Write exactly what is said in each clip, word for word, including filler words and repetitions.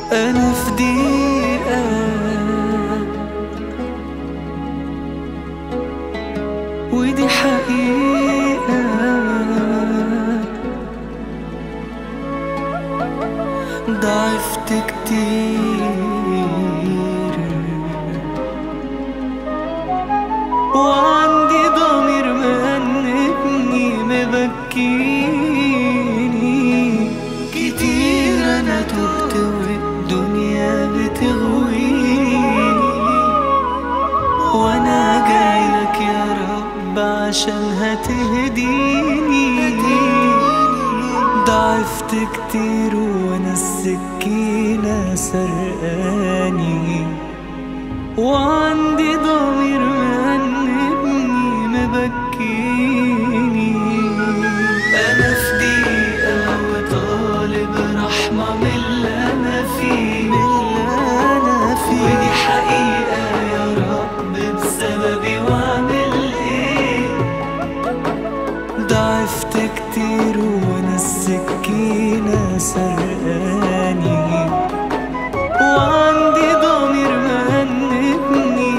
أنا في دقيقة ودي حقيقة، ضعفت كتير وعندي ضمير مأنبني مبكيني كتير. أنا تهت والدنيا بتغويني، وأنا جايلك يا رب عشان هتهديني. ضعفت كتير وانا السكينة سرقاني، وعندي ضمير مأنبني مبكيني. أنا في دقيقة وطالب رحمة من اللي أنا فيه، ودي حقيقة يا رب بسببي وأعمل إيه. ضعفت كتير وانا السكينة سرقاني، وعندي ضمير مأنبني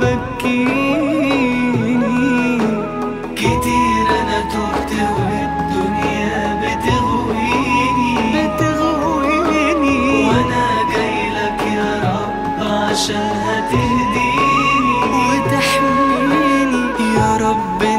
مبكيني كتير. أنا تهت والدنيا بتغويني بتغويني وأنا جايلك يا رب عشان هتهديني وتحميني يا رب.